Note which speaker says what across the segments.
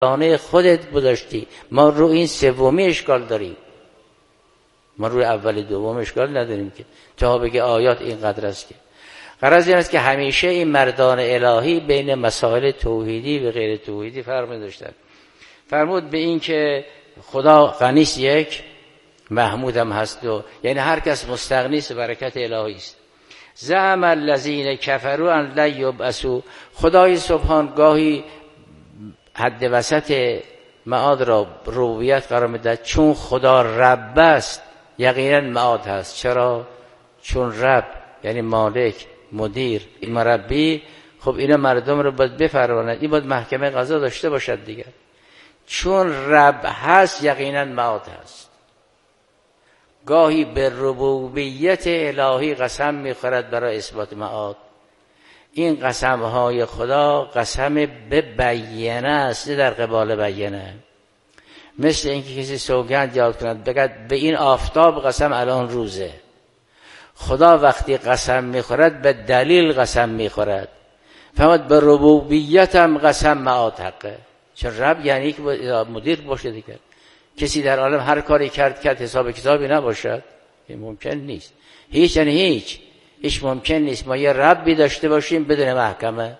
Speaker 1: دانه خودت گذاشتی. ما رو این سومی اشکال داریم، ما روی اول دوم اشکال نداریم که تا بگه آیات اینقدر است. که غرض این است که همیشه این مردان الهی بین مسائل توحیدی و غیر توحیدی فرق می‌داشتند. فرمود به این که خدا غنیست یک، محمود هم هست دو، یعنی هر کس مستغنی است، برکت الهی است. زعم الذین کفروا ان لن یبعثوا، خدای سبحان گاهی حد وسط معاد را ربوبیت قرار میده، چون خدا رب است یقینا معاد هست. چرا؟ چون رب یعنی مالک، مدیر، مربی، خب اینا مردم رو باید بفرماند، این باید محکمه قضا داشته باشد دیگر. چون رب هست یقینا معاد هست. گاهی به ربوبیت الهی قسم میخورد برای اثبات معاد. این قسمهای خدا قسم به بیانه است، نه در قبال بیانه. مثل اینکه کسی سوگند یاد کند بگد به این آفتاب قسم الان روزه. خدا وقتی قسم میخورد به دلیل قسم میخورد. فهمد به ربوبیت هم قسم معاد حقه، چون رب یعنی که مدیر باشه دیگر. کسی در عالم هر کاری کرد حساب کتابی نباشد، این ممکن نیست. هیچ یعنی هیچ ممکن نیست ما یه ربی داشته باشیم بدون محکمه.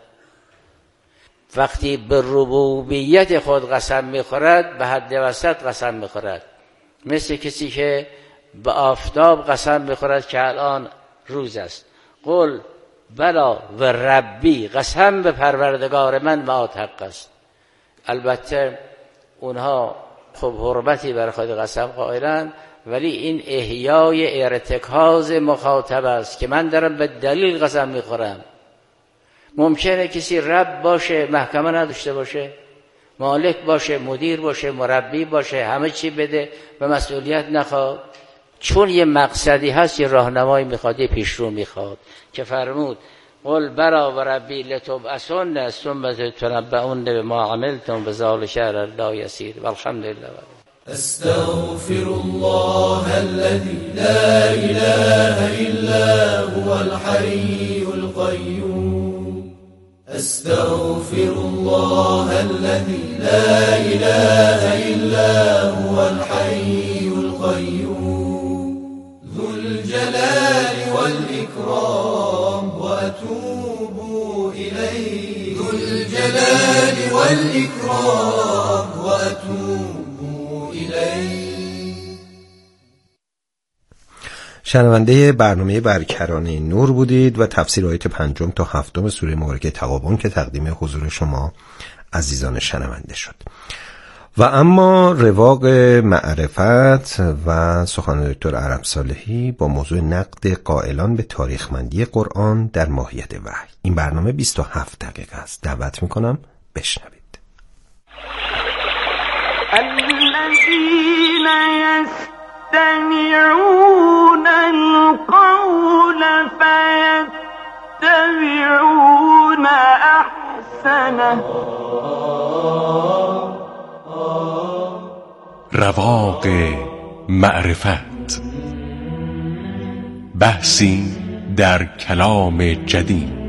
Speaker 1: وقتی به ربوبیت خود قسم میخورد به حد وسط قسم میخورد. مثل کسی که به آفتاب قسم میخورد که الان روز است. قل بلا و ربی، قسم به پروردگار من معاد حق است. البته اونها خب حرمتی بر خود قسم قائلن، ولی این احیای ارتکاز مخاطب است که من دارم به دلیل قسم میخورم. ممکنه کسی رب باشه محکمه نداشته باشه، مالک باشه، مدیر باشه، مربی باشه، همه چی بده و مسئولیت نخواد. چون یه مقصدی هست، یه راهنمایی میخواد، یه پیشرو میخواد که فرمود قل برا و ربی لتبعثن ثم تنبؤن بما عملتم وذلک علی الله یسیر والحمد لله.
Speaker 2: استغفر الله الذي لا اله الا هو الحي القيوم. استغفر الله الذي لا اله الا هو الحي القيوم ذو الجلال والإكرام وأتوب إليه. ذو الجلال والإكرام وأتوب إليه.
Speaker 3: شنونده برنامه برکرانه نور بودید و تفسیر آیات 5 تا 7 سوره مبارکه تغابن که تقدیم حضور شما عزیزان شنونده شد. و اما رواق معرفت و سخن دکتر عرب صالحی با موضوع نقد قائلان به تاریخمندی قرآن در ماهیت وحی. این برنامه 27 دقیقه است. دعوت میکنم بشنوید.
Speaker 4: الذين يستمعون القول فيتبعون احسنه.
Speaker 5: رواق معرفت، بحثی در کلام جدید.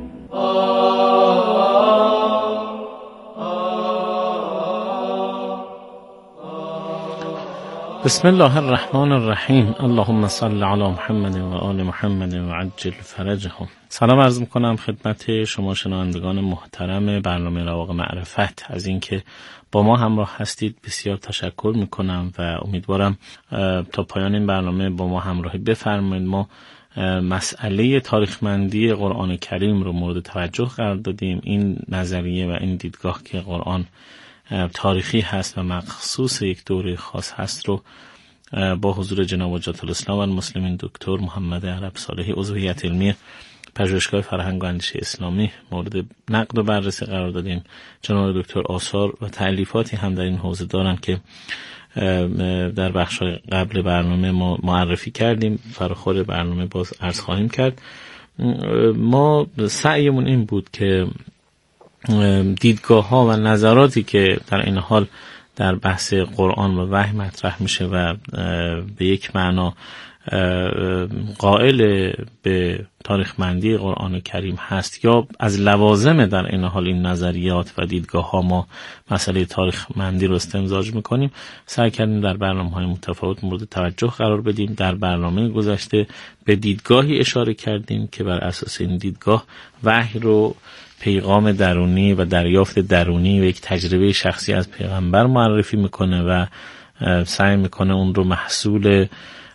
Speaker 6: بسم الله الرحمن الرحیم. اللهم صل علی محمد و آل محمد و عجل فرجهم. سلام عرض میکنم خدمت شما شنوندگان محترم برنامه رواق معرفت از اینکه با ما همراه هستید. بسیار تشکر میکنم و امیدوارم تا پایان این برنامه با ما همراهی بفرمایید. ما مسئله تاریخمندی قرآن کریم رو مورد توجه قرار دادیم. این نظریه و این دیدگاه که قرآن تاریخی هست و مخصوص یک دوره خاص هست رو با حضور جناب حجت الاسلام و المسلمین دکتر محمد عرب صالحی عضو هیئت علمی پژوهشگاه فرهنگ و اندیشه اسلامی مورد نقد و بررسی قرار دادیم. جناب دکتر آثار و تألیفاتی هم در این حوزه دارن که در بخش قبل برنامه ما معرفی کردیم، فراخور برنامه باز عرض خواهیم کرد. ما سعیمون این بود که دیدگاه ها و نظراتی که در این حال در بحث قرآن و وحی مطرح میشه و به یک معنا قائل به تاریخمندی قرآن کریم هست یا از لوازم در این حال این نظریات و دیدگاه ها ما مسئله تاریخمندی رو استمزاج میکنیم، سعی کردیم در برنامه‌های متفاوت مورد توجه قرار بدیم. در برنامه گذشته به دیدگاهی اشاره کردیم که بر اساس این دیدگاه وحی رو پیغام درونی و دریافت درونی و یک تجربه شخصی از پیغمبر معرفی میکنه و سعی میکنه اون رو محصول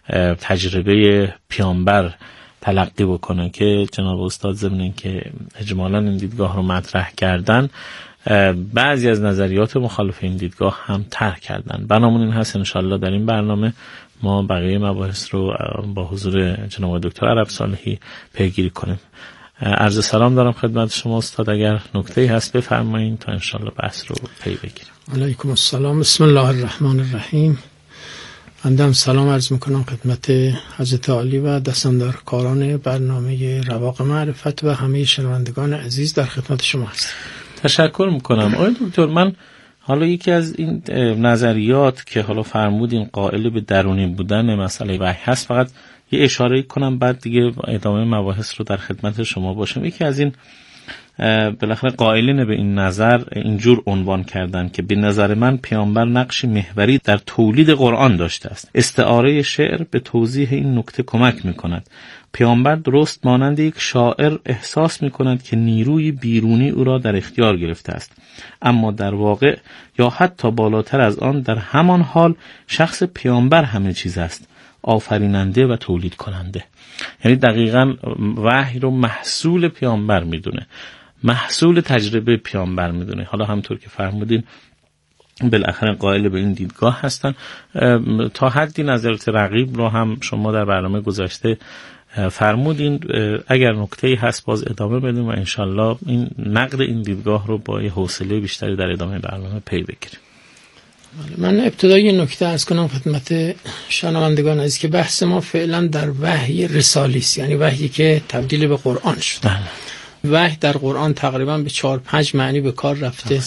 Speaker 6: تجربه پیامبر تلقی بکنه که جناب استاد ضمن اینکه اجمالاً این دیدگاه رو مطرح کردن، بعضی از نظریات مخالف این دیدگاه هم طرح کردن. بنابراین این هست انشالله در این برنامه ما بقیه مباحث رو با حضور جناب دکتر عرب صالحی پیگیری کنیم. عرض سلام دارم خدمت شما استاد، اگر نکته‌ای هست بفرمایید تا انشالله بحث رو پی بگیریم.
Speaker 7: علیکم السلام، بسم الله الرحمن الرحیم. بنده سلام عرض میکنم خدمت حضرت عالی و دستاندرکاران برنامه رواق معرفت و همه شنوندگان عزیز در خدمت شما هستم.
Speaker 6: تشکر میکنم. آقای دکتر، من حالا یکی از این نظریات که حالا فرمودین قائل به درونی بودن مسئله وحی هست، فقط یه اشاره کنم بعد دیگه ادامه مباحث رو در خدمت شما باشم. یکی از این بالاخره قائلین به این نظر اینجور عنوان کردن که به نظر من پیامبر نقش محوری در تولید قرآن داشته است. استعاره شعر به توضیح این نکته کمک می‌کند. پیامبر درست مانند یک شاعر احساس می‌کند که نیروی بیرونی او را در اختیار گرفته است، اما در واقع یا حتی بالاتر از آن در همان حال شخص پیامبر همه چیز است، آفریننده و تولید کننده. یعنی دقیقاً وحی رو محصول پیامبر میدونه، محصول تجربه پیامبر میدونه. حالا همطور که فرمودین بالاخره قائل به این دیدگاه هستن. تا حدی نظرات رقیب رو هم شما در برنامه گذشته فرمودین. اگر نکته‌ای هست باز ادامه بدیم و انشالله این نقد این دیدگاه رو با یه حوصله بیشتری در ادامه برنامه پی بگیریم.
Speaker 7: من ابتدایی نکته عرض کنم خدمت شنوندگان عزیز که بحث ما فعلا در وحی رسالی است، یعنی وحی که تبدیل به قرآن شد. وحی در قرآن تقریبا به 4-5 معنی به کار رفته.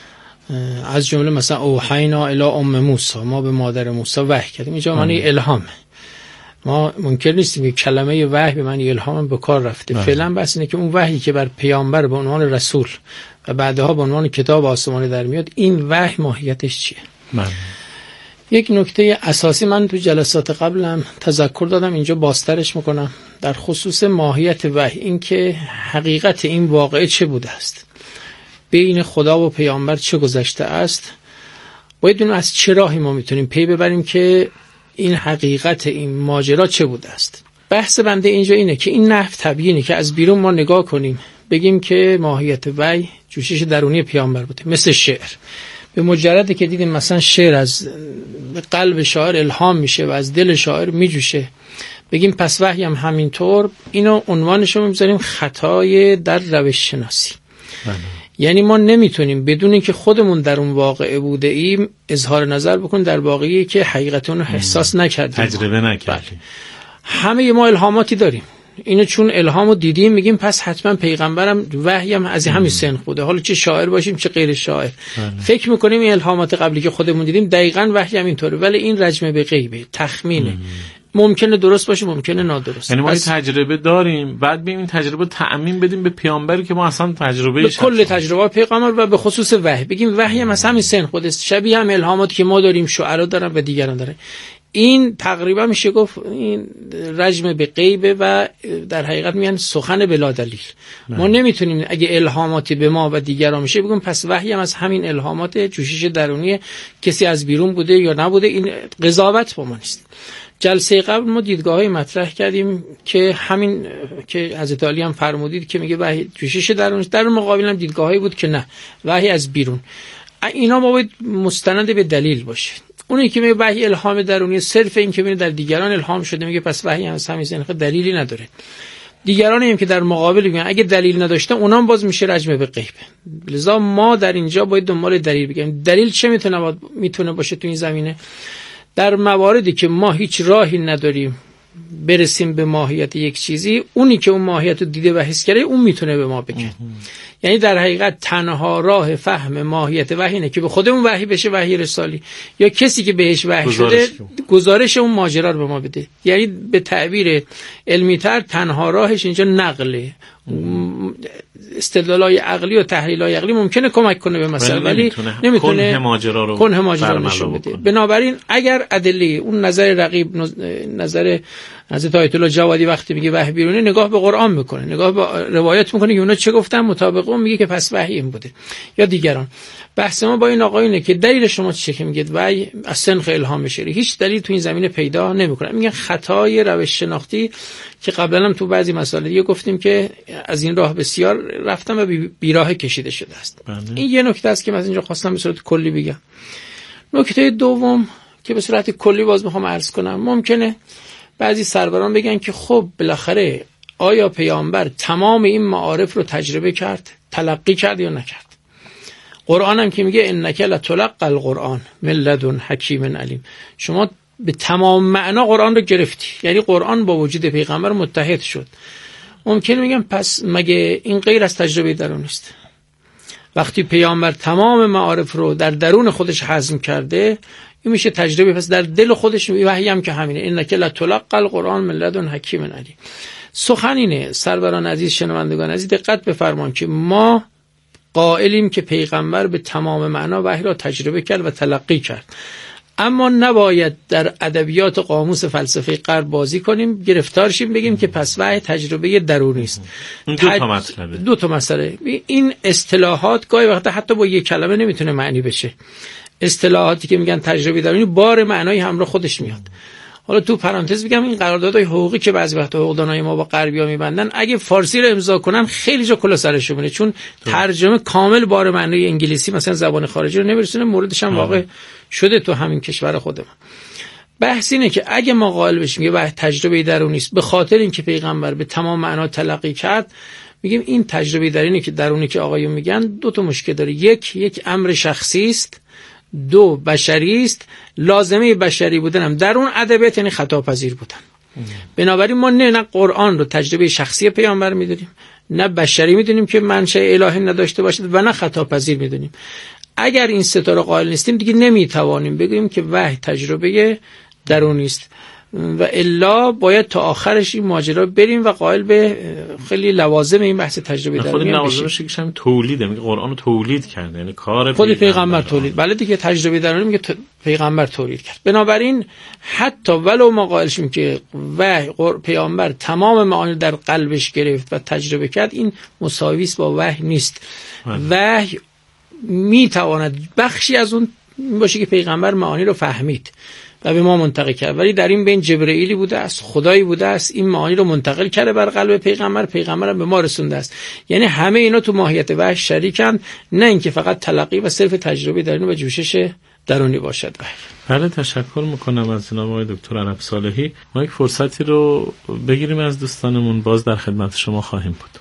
Speaker 7: از جمله مثلا اوحینا الی ام موسی، ما به مادر موسی وحی کردیم. اینجا معنی الهامه. ما منکر نیستیم که کلمه وحی به معنی الهام به کار رفته. فعلا بس اینه که اون وحی که بر پیامبر به عنوان رسول و بعدها به عنوان کتاب آسمانی در میاد، این وحی ماهیتش چیه؟ یک نکته اساسی من تو جلسات قبلم تذکر دادم، اینجا بازترش میکنم، در خصوص ماهیت وحی، این که حقیقت این واقعه چه بوده است، بین خدا و پیامبر چه گذشته است، باید اون از چه راهی ما میتونیم پی ببریم که این حقیقت این ماجرا چه بوده است. بحث بنده اینجا اینه که این نحو تبیینه که از بیرون ما نگاه کنیم بگیم که ماهیت وحی جوشش درونی پیامبر بوده، مثل شعر. به مجرد که دیدیم مثلا شعر از قلب شاعر الهام میشه و از دل شاعر میجوشه، بگیم پس وحی هم همینطور، اینو عنوانش رو میذاریم خطای در روش شناسی. یعنی ما نمیتونیم بدون اینکه خودمون در اون واقعه بوده ایم اظهار نظر بکنیم در واقعی که حقیقت اون رو احساس نکردیم،
Speaker 6: تجربه نکردیم.
Speaker 7: همه ما الهاماتی داریم، اینو چون الهامو دیدیم میگیم پس حتما پیغمبرم وحی هم از همین سنخ بوده، حالا چه شاعر باشیم چه غیر شاعر. فکر میکنیم این الهامات قبلی که خودمون دیدیم دقیقاً وحی هم اینطوره، ولی این رجمه به غیبه، تخمینه. ممکنه درست باشه ممکنه نادرست.
Speaker 6: یعنی ما تجربه داریم، بعد بیایم این تجربه تعمیم بدیم به پیامبری که ما اصلا تجربه
Speaker 7: به کل تجربه پیغمبر و به خصوص وحی بگیم وحی هم از همین سن خود است، شبیه هم الهاماتی که ما داریم شعرا دارن و دیگران دارن. این تقریبا میشه گفت این رجم به غیبه و در حقیقت میگن سخن بلا دلیل. ما نمیتونیم اگه الهاماتی به ما و دیگران میشه بگیم پس وحی هم از همین الهامات جوشش درونی کسی از بیرون بوده یا نبوده، این قضاوت با ما نیست. جلسه قبل ما دیدگاه‌های مطرح کردیم که همین که حضرت علی هم فرمودید که میگه وحی جوشش درونی، در مقابل هم دیدگاه‌هایی بود که نه وحی از بیرون. اینا ما باید مستند به دلیل باشه. اونی که میگه وحی الهام درونی صرف این که میگه در دیگران الهام شده میگه پس وحی هم همین سنخ دلیلی نداره. دیگرانی هم که در مقابل میگن اگه دلیل نداشته اونام باز میشه رجم به غیب. لذا ما در اینجا باید دنبال دلیل بگیم. دلیل چه میتونه باشه تو این زمینه؟ در مواردی که ما هیچ راهی نداریم برسیم به ماهیت یک چیزی، اونی که اون ماهیت رو دیده و حس کرده اون میتونه به ما بگه. یعنی در حقیقت تنها راه فهم ماهیت وحی اینه که به خودمون وحی بشه، وحی رسالی، یا کسی که بهش وحی شده گزارش اون ماجرا رو به ما بده. یعنی به تعبیر علمی‌تر تنها راهش اینجا نقله. استدلالای عقلی و تحلیلای عقلی ممکنه کمک کنه به مسئله، ولی نمیتونه کنه ماجرا رو نشون بده. بنابراین اگر ادله اون نظر رقیب، نظر حضرت آیت الله جوادی وقتی میگه وحی بیرونه، نگاه به قرآن میکنه، نگاه به روایت میکنه که اونا چه گفتن، مطابق اون میگه که پس وحی این بوده یا دیگران. بحث ما با این آقایونه که دلیل شما چیه که میگید وحی از سنخ الهام شری، هیچ دلیل تو این زمینه پیدا نمیکنه. میگن خطای روش شناختی که قبلا هم تو بعضی مسائل دیگه گفتیم که از این راه بسیار رفتن و بیراه کشیده شده است. این یه نکته است که من از اینجا خواستم به صورت کلی بگم. نکته دوم که به صورت کلی باز میخوام عرض کنم، ممکنه بعضی سروران بگن که خب بالاخره آیا پیامبر تمام این معارف رو تجربه کرد، تلقی کرد یا نکرد؟ قرآن هم که میگه انک لتلقی القرآن من لدن حکیم علیم، شما به تمام معنا قرآن رو گرفتی، یعنی قرآن با وجود پیغمبر متحد شد. ممکنه میگم پس مگه این غیر از تجربه درون است؟ وقتی پیامبر تمام معارف رو در درون خودش هضم کرده، این میشه تجربه. پس در دل خودش وحی هم که همینه، انک لتلقی القرآن من لدن حکیم علیم. سخن اینه سروران عزیز، شنوندگان عزیز، دقت بفرمایید که ما قائلیم که پیغمبر به تمام معنا وحی را تجربه کرد و تلقی کرد، اما نباید در ادبیات قاموس فلسفه غرب بازی کنیم، گرفتار شیم بگیم که پس وحی تجربه درونی است. دو تا مسئله. این اصطلاحات گاهی وقتا حتی با یک کلمه نمیتونه معنی بشه. اصطلاحاتی که میگن تجربه درونی بار معنایی همراه خودش میاد. حالا تو پرانتز بگم این قراردادهای حقوقی که بعضی وقتا حقوقدانای ما با غربی‌ها میبندن، اگه فارسی رو امضا کنن خیلی جا کلا سرشون میره، چون ترجمه کامل بار معنای انگلیسی مثلا زبان خارجی رو نمیرسونه. موردش هم واقع شده تو همین کشور خودمون. بحث اینه که اگه ما قائل بشیم که تجربه درونی است به خاطر اینکه پیغمبر به تمام معنا تلقی کرد، میگیم این تجربه درونی که آقایون میگن دو تا مشکل داره. یک امر شخصی است، دو بشری است. لازمه بشری بودن هم در اون ادبیات یعنی خطا پذیر بودن. بنابراین ما نه قرآن رو تجربه شخصی پیامبر میدونیم، نه بشری میدونیم که منشأ الهی نداشته باشد، و نه خطا پذیر میدونیم. اگر این سه تا رو قائل نیستیم دیگه نمیتوانیم بگیم که وحی تجربه درونی است، و الا باید تا آخرش این ماجرا بریم و قائل به خیلی لوازم این بحث تجربه درونی بشیم. خود
Speaker 6: لوازمش هم تولیده، میگه قرآن رو تولید کرده، یعنی کار
Speaker 7: خود پیغمبر تولید. بله دیگه تجربه درونی میگه پیغمبر تولید کرد. بنابراین حتی ولو ما قائل شیم که وحی پیغمبر تمام معانی در قلبش گرفت و تجربه کرد، این مساوی است با وحی نیست. وحی میتواند بخشی از اون باشه که پیغمبر معانی رو فهمید و به ما منتقل کرد، ولی در این بین جبرئیلی بوده است، خدایی بوده است، این معانی رو منتقل کرده بر قلب پیغمبر هم به ما رسونده است. یعنی همه اینا تو ماهیت وحی شریکن، نه اینکه فقط تلقی و صرف تجربه درونی و جوشش درونی باشد.
Speaker 6: بله، تشکر میکنم از جناب آقای دکتر عرب صالحی. ما یک فرصتی رو بگیریم از دوستانمون، باز در خدمت شما خواهیم بود.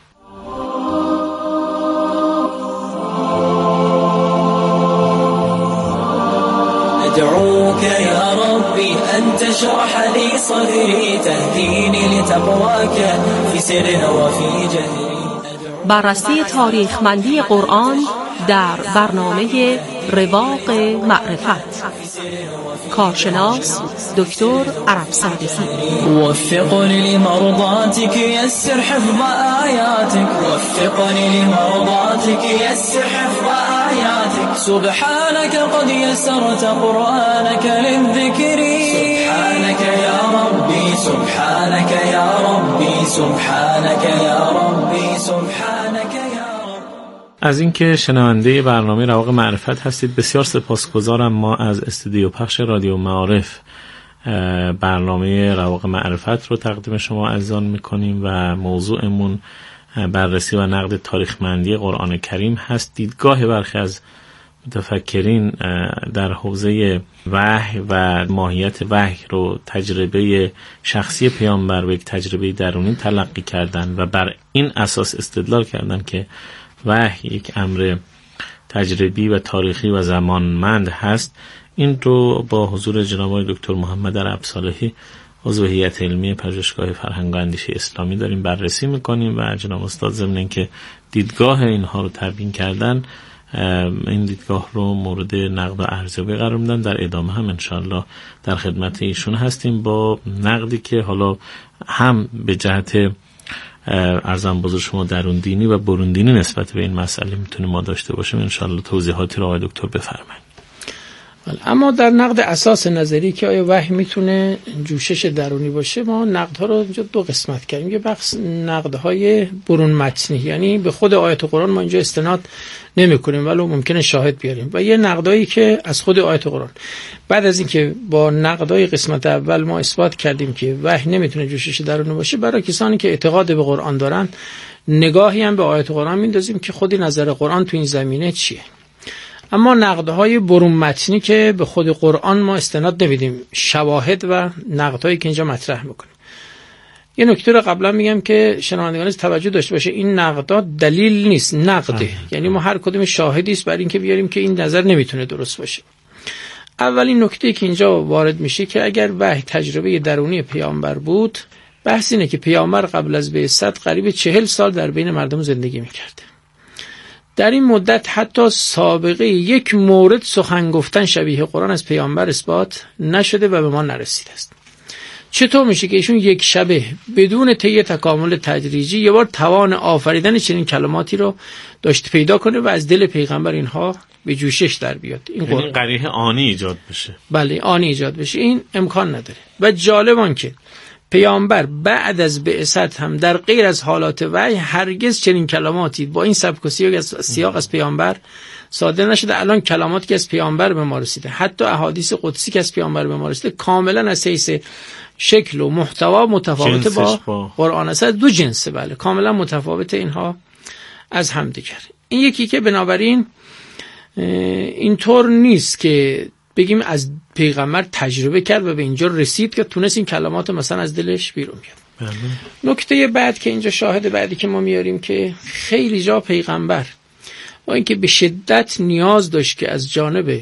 Speaker 2: أدعوك يا ربي أن تشرح لي صدري تهديني لتقواك في سر وفي جهري.
Speaker 8: بررسی تاریخمندی قرآن در برنامه رواق معرفت، کارشناس دکتر عرب صالحی.
Speaker 2: وفقني لمرضاتك يسر حفظ آياتك، وفقني لمرضاتك يسر حفظ آياتك. سبحانك قد يسرت قرآنك للذكر، سبحانك يا ربي، سبحانك يا ربي، سبحانك يا ربي، سبحانك يا ربي.
Speaker 6: از اینکه شنونده برنامه رواق معرفت هستید بسیار سپاسگزارم. ما از استودیو پخش رادیو معارف برنامه رواق معرفت رو تقدیم شما عزیزان میکنیم و موضوعمون بررسی و نقد تاریخمندی قرآن کریم هست. دیدگاه برخی از متفکرین در حوزه وحی و ماهیت وحی رو تجربه شخصی پیامبر و یک تجربه درونی تلقی کردن و بر این اساس استدلال کردن که وحی یک امر تجربی و تاریخی و زمانمند هست. این رو با حضور جناب آقای دکتر محمد عرب صالحی عضو هیئت علمی پژوهشگاه فرهنگ و اندیشه اسلامی داریم بررسی میکنیم و جناب استاد ضمن اینکه دیدگاه اینها رو تبیین کردن، این دیدگاه رو مورد نقد و ارزیابی قرار میدن. در ادامه هم انشالله در خدمت ایشون هستیم با نقدی که حالا هم به جهت ارزم بزرگ شما درون دینی و برون دینی نسبت به این مسئله میتونیم ما داشته باشیم. انشالله توضیحاتی رو آقای دکتر بفرمایید.
Speaker 7: اما در نقد اساس نظری که آیا وحی میتونه جوشش درونی باشه، ما نقدها رو اینجا دو قسمت کردیم. یه بخش نقدهای برون متنی، یعنی به خود آیات قرآن ما اینجا استناد نمی کنیم ولی ممکنه شاهد بیاریم، و یه نقدایی که از خود آیات قرآن. بعد از اینکه با نقدهای قسمت اول ما اثبات کردیم که وحی نمیتونه جوشش درونی باشه، برای کسانی که اعتقاد به قرآن دارن نگاهی هم به آیات قرآن میندازیم که خودی نظر قرآن تو این زمینه چیه. اما نقدهای برون متنی که به خود قرآن ما استناد نمیدیم، شواهد و نقدهایی که اینجا مطرح میکنیم. یه نکته رو قبلا میگم که شنوندگان توجه داشته باشه، این نقدها دلیل نیست، نقده. یعنی ما هر کدوم شاهدی است برای اینکه بیاریم که این نظر نمیتونه درست باشه. اولین نکته که اینجا وارد میشه که اگر وحی تجربه درونی پیامبر بود، بحث اینه که پیامبر قبل از بعثت قریب 40 سال در بین مردم زندگی میکرده. در این مدت حتی سابقه یک مورد سخن گفتن شبیه قرآن از پیامبر اثبات نشده و به ما نرسیده است. چطور میشه که ایشون یک شبه بدون طی تکامل تدریجی یه بار توان آفریدن چنین کلماتی رو داشت پیدا کنه و از دل پیغمبر اینها به جوشش در بیاد؟ این
Speaker 6: یعنی قریحه آنی ایجاد بشه.
Speaker 7: بله، آنی ایجاد بشه، این امکان نداره. و جالب آن که پیامبر بعد از بعثت هم در غیر از حالات وحی هرگز چنین کلماتی با این سبک و سیاق از پیامبر صادر نشده. الان کلماتی که از پیامبر به ما رسیده، حتی احادیث قدسی که از پیامبر به ما رسیده، کاملا از حیث شکل و محتوا متفاوته با قرآن است. دو جنسه، بله، کاملا متفاوته اینها از همدیگر. این یکی که بنابراین اینطور نیست که بگیم از پیغمبر تجربه کرد و به اینجا رسید که تونست این کلمات مثلا از دلش بیرون بیاد. نکته بعد که اینجا شاهد بعدی که ما میاریم که خیلی جا پیغمبر با اینکه به شدت نیاز داشت که از جانب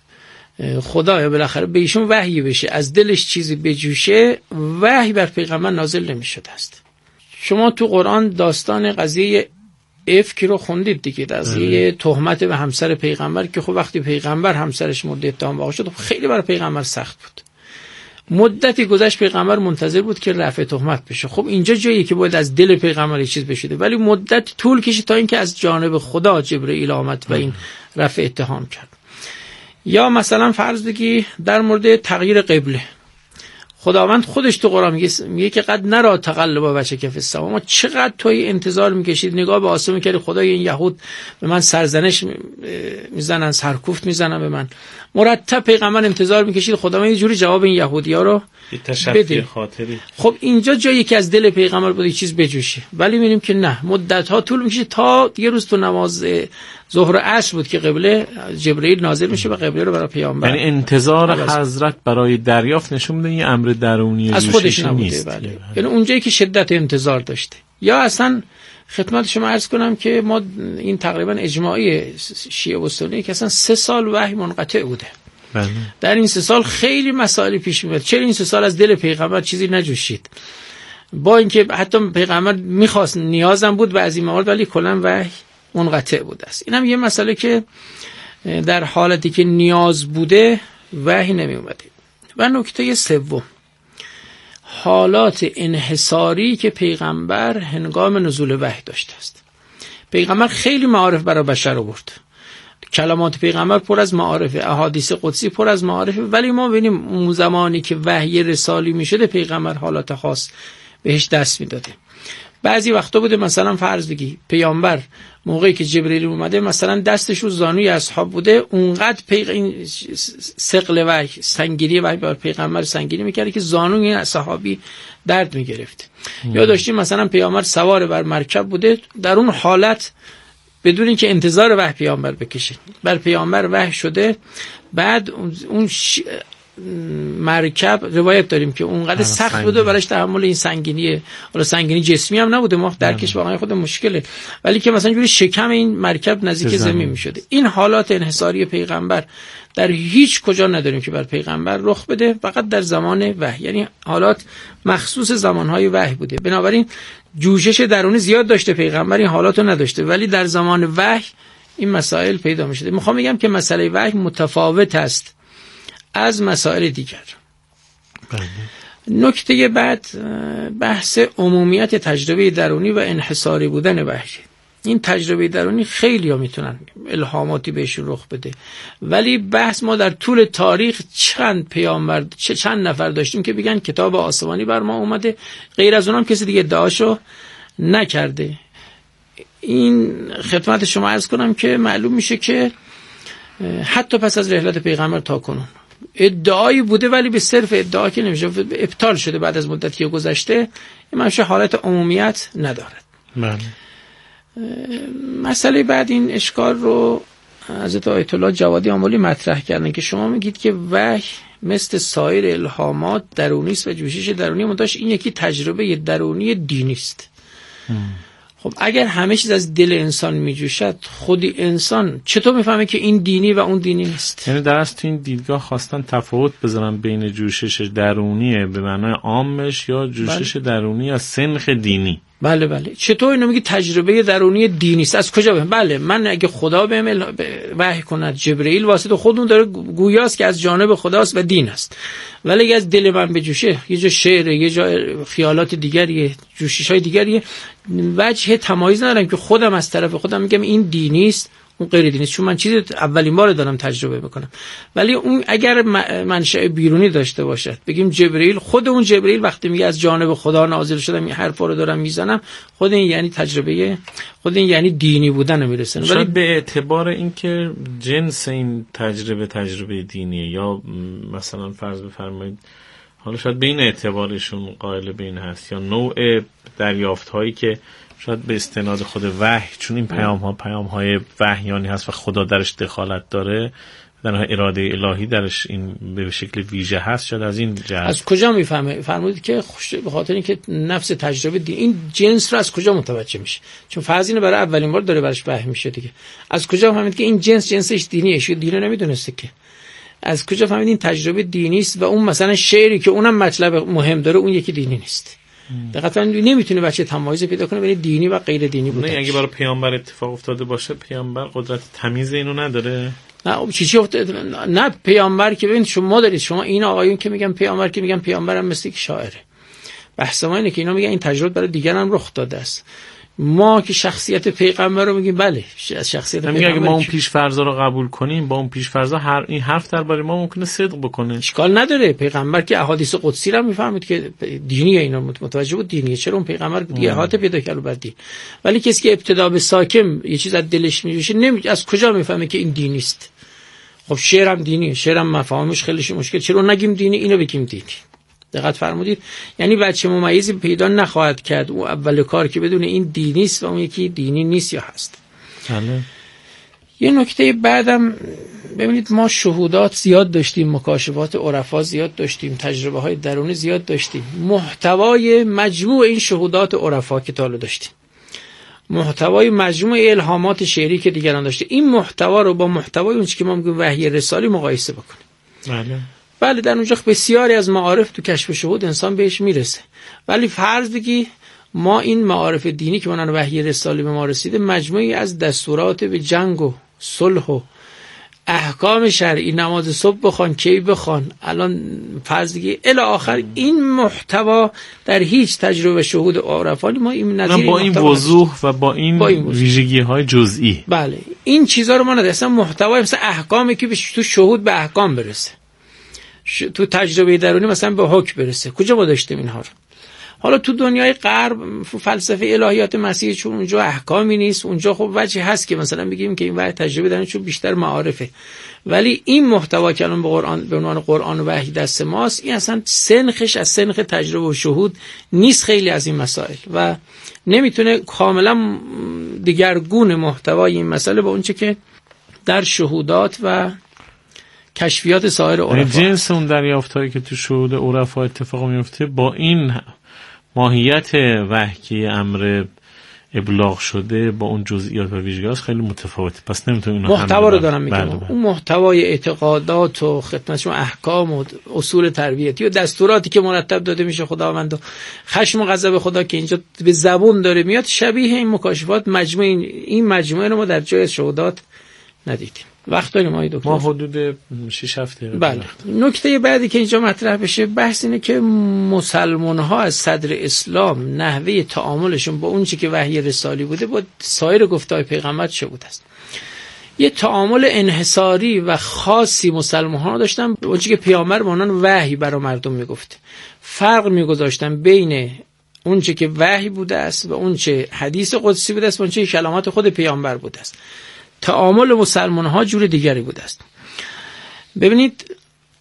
Speaker 7: خدا یا بالاخره به ایشون وحی بشه، از دلش چیزی بجوشه، وحی بر پیغمبر نازل نمیشده است. شما تو قرآن داستان قضیه افک رو خوندید دیگه، قضیه تهمت به همسر پیغمبر که خب وقتی پیغمبر همسرش مورد اتهام واقع شد، خیلی برای پیغمبر سخت بود. مدتی گذشت، پیغمبر منتظر بود که رفع تهمت بشه. خب اینجا جایی که باید از دل پیغمبر چیز بشه، ولی مدت طول کشید تا اینکه از جانب خدا جبرئیل آمد و این رفع اتهام کرد. یا مثلا فرض بگی در مورد تغییر قبله، خداوند خودش تو قرآن میگه که قد نرا تقلب وجهک فی السماء. ما چقدر توی انتظار میکشید، نگاه به آسمون کردی، خدای این یهود به من سرزنش میزنن، سرکوفت میزنن به من. مرتب پیغمبر انتظار میکشید خداوند یه جوری جواب این یهودی‌ها رو بده. خب اینجا جایی که از دل پیغمبر بود چیز بجوشه، ولی میبینیم که نه، مدت‌ها طول میکشه تا یه روز تو نماز ظهر و عصر بود که قبله جبرئیل نازل میشه و قبله رو برای پیامبر.
Speaker 6: یعنی انتظار حضرت برای دریافت نشون میده این امر درونی
Speaker 7: از خودش نبوده. بله. یعنی اونجایی که شدت انتظار داشته. یا اصلا خدمت شما عرض کنم که ما این تقریبا اجماعی شیعه و سنی که اصلا 3 سال وحی منقطع بوده.
Speaker 6: بله.
Speaker 7: در این 3 سال خیلی مسائل پیش میاد. چرا این 3 سال از دل پیغمبر چیزی نجوشید؟ با اینکه حتی پیغمبر میخواست، نیازم بود بعضی موارد، ولی کلا وحی منقطع بوده است. اینم یه مسئله که در حالتی که نیاز بوده وحی نمی اومده. و نکته سوم، حالات انحصاری که پیغمبر هنگام نزول وحی داشته است. پیغمبر خیلی معارف برای بشر آورد، کلمات پیغمبر پر از معارف، احادیث قدسی پر از معارف، ولی ما ببینیم اون زمانی که وحی رسالی می شده پیغمبر حالات خاص بهش دست می داده. بعضی وقتا بوده مثلا فرض بگی پیامبر موقعی که جبرئیل اومده مثلا دستش رو زانوی اصحاب بوده، اونقدر این ثقل وحی، سنگینی وحی بر پیغمبر سنگینی میکرده که زانوی اصحابی درد میگرفت. یا داشتیم مثلا پیامبر سوار بر مرکب بوده، در اون حالت بدون اینکه انتظار وحی پیامبر بکشه، بر پیامبر وحی شده، بعد اون مرکب روایت داریم که اونقدر سخت بوده براش تحمل این سنگینیه، حالا سنگینی جسمی هم نبوده، ما درکش واقعا خود مشکله، ولی که مثلا جوری شکم این مرکب نزدیک زمین میشده. این حالات انحصاری پیغمبر در هیچ کجا نداریم که بر پیغمبر رخ بده، فقط در زمان وحی، یعنی حالات مخصوص زمانهای وحی بوده. بنابراین جوشش درونی زیاد داشته پیغمبر، این حالاتو نداشته، ولی در زمان وحی این مسائل پیدا میشده. میخوام بگم که مسئله وحی متفاوت است از مسائل دیگر. نکته بعد بحث عمومیت تجربه درونی و انحصاری بودن وحی. این تجربه درونی خیلی ها میتونن الهاماتی بهش رخ بده، ولی بحث ما در طول تاریخ چند پیامبر چند نفر داشتیم که بگن کتاب آسمانی بر ما اومده، غیر از اونام کسی دیگه ادعاشو نکرده. این خدمت شما عرض کنم که معلوم میشه که حتی پس از رحلت پیغمبر تا کنون ادعایی بوده، ولی به صرف ادعا که نمیشه، ابطال شده بعد از مدتی که گذشته، این منشه حالت عمومیت ندارد. بله. مسئله بعد این اشکال رو حضرت آیت الله جوادی آملی مطرح کردن که شما میگید که وحی مثل سایر الهامات درونی است و جوشش درونی منتهاش این یکی تجربه درونی دینی است. خب اگر همه چیز از دل انسان میجوشد، خودی انسان چطور میفهمه که این دینی و اون دینی نیست؟
Speaker 6: یعنی در اصل این دیدگاه خواستن تفاوت بذارن بین جوشش درونی به معنای عامش یا جوشش درونی از سنخ دینی.
Speaker 7: بله بله. چطور اینو میگی تجربه درونی دینی است؟ از کجا بفهم؟ بله، من اگه خدا بهم وحی کند، جبرئیل واسطه خودمون داره گویاست که از جانب خداست و دین است، ولی اگه از دل من بجوشه، یه جا شعر، یه جا خیالات دیگریه، جوشش‌های دیگریه، وجه تمایز ندارم که خودم از طرف خودم میگم این دینی است اون غیر دینی است، چون من چیزی اولین بار دارم تجربه بکنم. ولی اون اگر منشأ بیرونی داشته باشد، بگیم جبرئیل، خود اون جبرئیل وقتی میگه از جانب خدا نازل شدم، این حرفا رو دارم میزنم، خود این یعنی تجربه، خود این یعنی دینی بودن میرسه.
Speaker 6: ولی به اعتبار اینکه جنس این تجربه دینیه، یا مثلا فرض بفرمایید حالا شاید به این اعتبارشون قائل به این هست، یا نوع دریافت هایی که شاید به استناد خود وحی، چون این پیام های وحیانی هست و خدا درش دخالت داره، در اراده الهی درش این به شکل ویژه هست، شاید از این جهت.
Speaker 7: از کجا میفهمه؟ فرمودید که به خاطر اینکه نفس تجربه این جنس رو از کجا متوجه میشه؟ چون فرض اینه برای اولین بار داره برش وحی میشه دیگه. از کجا فهمید که این جنسش دینیه؟ شو دینه نمیدونسته که. از کجا فهمید این تجربه دینی است و اون مثلا شعری که اونم مطلب مهم داره اون یکی دینی نیست؟ دقیقاً نمیتونه بچه تمایز پیدا کنه بین دینی و غیر دینی بودن.
Speaker 6: نه اگه برای پیامبر اتفاق افتاده باشه، پیامبر قدرت تمیز اینو نداره.
Speaker 7: نه چی افتاده؟ نه پیامبر که ببین شما دارید، شما این آقایون که میگن پیامبر، که میگن پیامبرم مثل که شاعره. بحث ما اینه که اینا میگن این تجربه برای دیگران رخ داده است. ما که شخصیت پیغمبر رو میگیم بله، از شخصیت پیغمبر.
Speaker 6: اگه ما اون پیش فرضا رو قبول کنیم، با اون پیش فرضا این حرف درباره ما ممکنه صدق بکنه.
Speaker 7: اشکال نداره. پیغمبر که احادیث قدسی رو میفهمید که دینیه، اینا متوجه بود دینیه، چرا اون پیغمبر دیگه احاطه پیدا کرد بر دین. ولی کسی که ابتدا به ساکن یه چیز از دلش میجوشه، از کجا میفهمه که این دینی است؟ خب شعرم دینیه، شعرم مفاهیمش خیلی مشکل، چرا نگیم دینی اینو بگیم دینی؟ دقت فرمودید؟ یعنی بچه ممیزی پیدا نخواهد کرد اون اول کار که بدون این دینی است و اون یکی دینی نیست یا هست.
Speaker 6: بله.
Speaker 7: یه نکته بعدم ببینید، ما شهودات زیاد داشتیم، مکاشفات عرفا زیاد داشتیم، تجربه های درونی زیاد داشتیم. محتوای مجموع این شهودات عرفا که تا داشتیم، محتوای مجموع الهامات شعری که دیگران داشته، این محتوا رو با محتوای اون چیزی که ما میگیم وحی رسالی مقایسه بکنیم. بله در اونجا بسیاری از معارف تو کشف شهود انسان بهش میرسه، ولی فرض بگی ما این معارف دینی که منان وحی رسالی به ما رسیده مجموعی از دستورات به جنگ و صلح و احکام شرعی، نماز صبح بخوان، کی بخوان، الان فرض بگی الی آخر، این محتوا در هیچ تجربه شهود عرفانی ما این نظیر
Speaker 6: با این وضوح و با این ویژگی های جزئی.
Speaker 7: بله این چیزا رو ما نداریم. اصلا محتوای مثلا احکامی که تو شهود به احکام برسه، تو تجربه درونی مثلا به حکم برسه، کجا ما داشتیم اینها رو؟ حالا تو دنیای غرب فلسفه الهیات مسیحی چون اونجا احکامی نیست، اونجا خب وجه هست که مثلا بگیم که این وحی تجربه درونی چون بیشتر معارفه، ولی این محتوا که الان به قرآن به عنوان قرآن و وحی دست ماست، این اصلا سنخش از سنخ تجربه و شهود نیست خیلی از این مسائل و نمیتونه کاملا دیگرگون محتوای این مسئله با اونچه که در شهودات و کشفیات سایر عرفا.
Speaker 6: جنس اون دریافتایی که تو شهود عرفا اتفاق میفته با این ماهیت وحی امر ابلاغ شده با اون جزئیات و ویژگی‌هاش خیلی متفاوته. پس نمیتونیم اینو
Speaker 7: محتوا رو دارم میگم. اون محتوای اعتقادات و خدمت شما احکام و اصول تربیتی و دستوراتی که مرتب داده میشه خداوند و خشم و غضب خدا که اینجا به زبون داره میاد، شبیه این مکاشفات این مجموعه رو ما در جای شهودات ندیدیم. وقت داریم آقای دکتر؟
Speaker 6: ما حدود 6 هفته.
Speaker 7: بله. نکته بعدی که اینجا مطرح بشه بحث اینه که مسلمان ها از صدر اسلام نحوه تعاملشون با اون چیزی که وحی رسالی بوده با سایر گفته‌های پیغمبر چه بوده است. یه تعامل انحصاری و خاصی مسلمان ها داشتن با اون چیزی که پیامبر به اونان وحی برای مردم میگفت. فرق میگذاشتن بین اون چیزی که وحی بوده است و اون چه حدیث قدسی بوده است و اون چه کلمات خود پیامبر بوده است. تعامل مسلمان ها جور دیگری بوده است. ببینید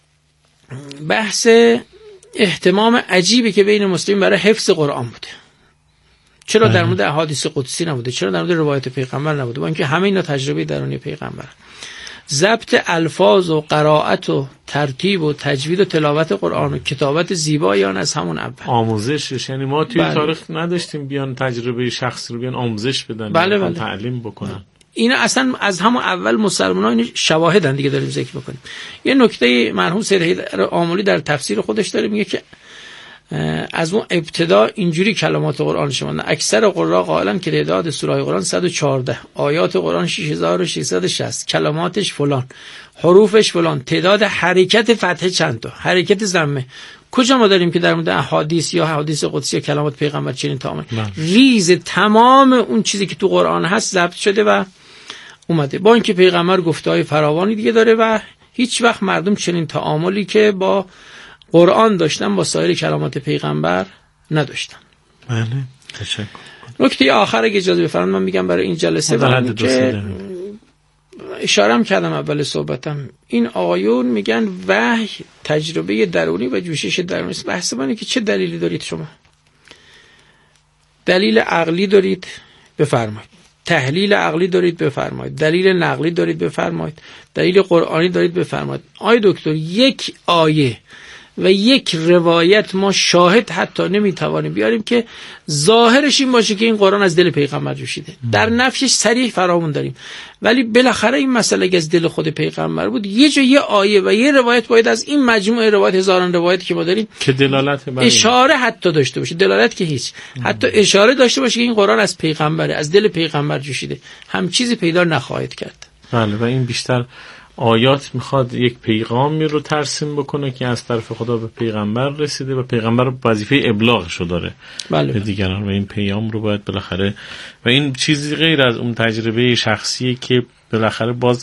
Speaker 7: بحث اهتمام عجیبی که بین مسلمین برای حفظ قرآن بوده. چرا در مورد احادیث قدسی نبوده؟ چرا در مورد روایت پیغمبر نبوده؟ با اینکه همه اینا تجربه درونی پیغمبر. ضبط الفاظ و قرائت و ترتیب و تجوید و تلاوت قرآن و کتابت زیبایی آن از همون اول.
Speaker 6: آموزشش، یعنی ما توی تاریخ نداشتیم بیان تجربه شخصی رو بیان آموزش بدن،
Speaker 7: بله.
Speaker 6: تعلیم بکنن.
Speaker 7: اینا اصلا از همون اول مسلمان‌ها این شواهدن دیگه داریم ذکر بکنیم. یه نکته مرحوم سید حیدر آملی در تفسیر خودش داره میگه که از اون ابتدا اینجوری کلمات قرآن شما اکثر قرآن قائلن که تعداد سوره قرآن 114 آیات قرآن 6660 کلماتش فلان حروفش فلان تعداد حرکت فتحه چند تا حرکت ضمه. کجا ما داریم که در مورد احادیث یا حدیث قدسی یا کلمات پیغمبر چنین تعامل ریز تمام اون چیزی که تو قرآن هست ضبط شده و اومده. با اینکه پیغمبر گفته‌های فراوانی دیگه داره و هیچ وقت مردم چنین تعاملی که با قرآن داشتن با سایر کلمات پیغمبر نداشتن.
Speaker 6: بله تشکر.
Speaker 7: نکته آخر اگه اجازه بفرمایید من میگم برای این جلسه که اشاره کردم اول صحبتم، این آقایون میگن وحی تجربه درونی و جوشش درونی است. بحث منه که چه دلیلی دارید شما؟ دلیل عقلی دارید بفرمایید، تحلیل عقلی دارید بفرمایید، دلیل نقلی دارید بفرمایید، دلیل قرآنی دارید بفرمایید. آقای دکتر یک آیه و یک روایت ما شاهد حتی نمیتوانیم بیاریم که ظاهرش این باشه که این قرآن از دل پیغمبر جوشیده. در نفیش صریح فراوون داریم، ولی بالاخره این مسئله از دل خود پیغمبر بود. یه جا یه آیه و یه روایت باید از این مجموعه روایت هزاران روایتی که ما داریم
Speaker 6: که دلالت
Speaker 7: اشاره حتی داشته باشه، دلالت که هیچ، حتی اشاره داشته باشه که این قرآن از پیغمبره، از دل پیغمبر جوشیده، هم چیزی پیدا نخواهید کرد.
Speaker 6: بله و این بیشتر آیات میخواد یک پیغامی رو ترسیم بکنه که از طرف خدا به پیغمبر رسیده و پیغمبر وظیفه ابلاغشو داره به دیگران و این پیام رو باید بالاخره و این چیزی غیر از اون تجربه شخصیه که بالاخره باز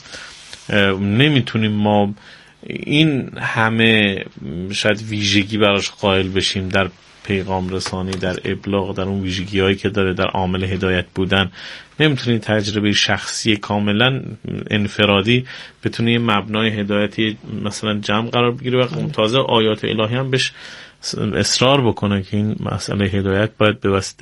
Speaker 6: نمیتونیم ما این همه شاید ویژگی براش قائل بشیم در پیغام رسانی، در ابلاغ، در اون ویژگی هایی که داره در عامل هدایت بودن. نمیتونی تجربه شخصی کاملا انفرادی بتونه یه مبنای هدایتی مثلا جمع قرار بگیره و تازه آیات الهی هم بهش اصرار بکنه که این مسئله هدایت باید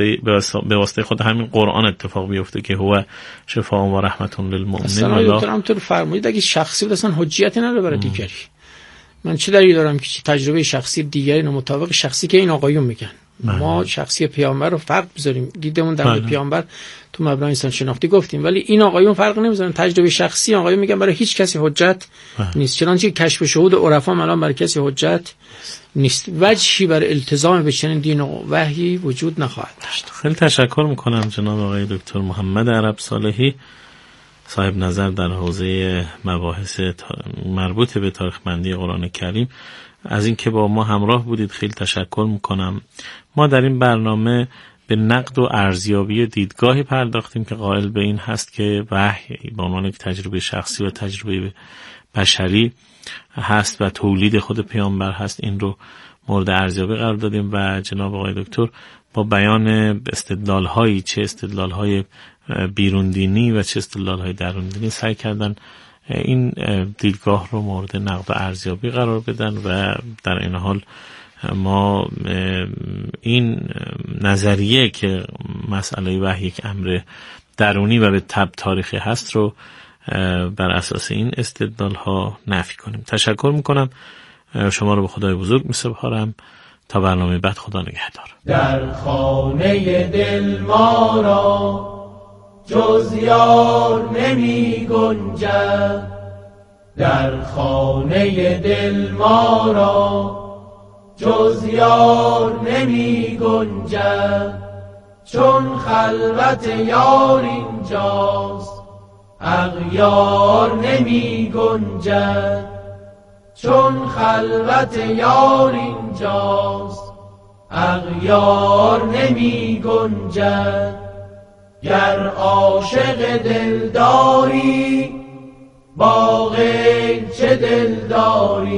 Speaker 6: به واسطه خود همین قرآن اتفاق بیفته که هو شفاء و رحمت للمؤمنین.
Speaker 7: اصلا دکتر همونطور فرمودید اگه شخصی بود اصلا حجیتی نداره برای دیگری. من چه دلیلی دارم که تجربه شخصی دیگری مطابق شخصی که این آقایون میگن ما شخصی پیامبر رو فرق بذاریم، دیدمون در مورد پیامبر تو مبنای انسان شناختی گفتیم، ولی این آقایون فرق نمیذارن. تجربه شخصی آقایون میگن برای هیچ کسی حجت نیست، چنانچه کشف شهود عرفا الان برای کسی حجت نیست. وجهی برای التزام به چنین دین و وحی وجود نخواهد داشت.
Speaker 6: خیلی تشکر میکنم جناب آقای دکتر محمد عرب صالحی، صاحب نظر در حوزه مباحث مربوط به تاریخ‌مندی قرآن کریم، از اینکه با ما همراه بودید. خیلی تشکر میکنم. ما در این برنامه به نقد و ارزیابی دیدگاهی پرداختیم که قائل به این هست که وحی به عنوان یک تجربه شخصی و تجربه بشری هست و تولید خود پیامبر هست. این رو مورد ارزیابی قرار دادیم و جناب آقای دکتر با بیان استدلال‌هایی، چه استدلال‌های بیرون دینی و چه استدلال‌های درون دینی، سعی کردن این دیدگاه رو مورد نقد و ارزیابی قرار بدن و در این حال ما این نظریه که مسئله وحی یک امر درونی و به تبع تاریخی هست رو بر اساس این استدلال ها نفی کنیم. تشکر میکنم، شما رو به خدای بزرگ میسپارم تا برنامه بعد. خدا نگهدار.
Speaker 2: در خانه دل ما را جز یار نمی گنجد، در خانه دل ما را جز یار نمی گنجد، چون خلوت یار اینجاست اغیار نمی گنجد، چون خلوت یار اینجاست اغیار نمی گنجد. گر عاشق دلداری با غیر چه دلداری،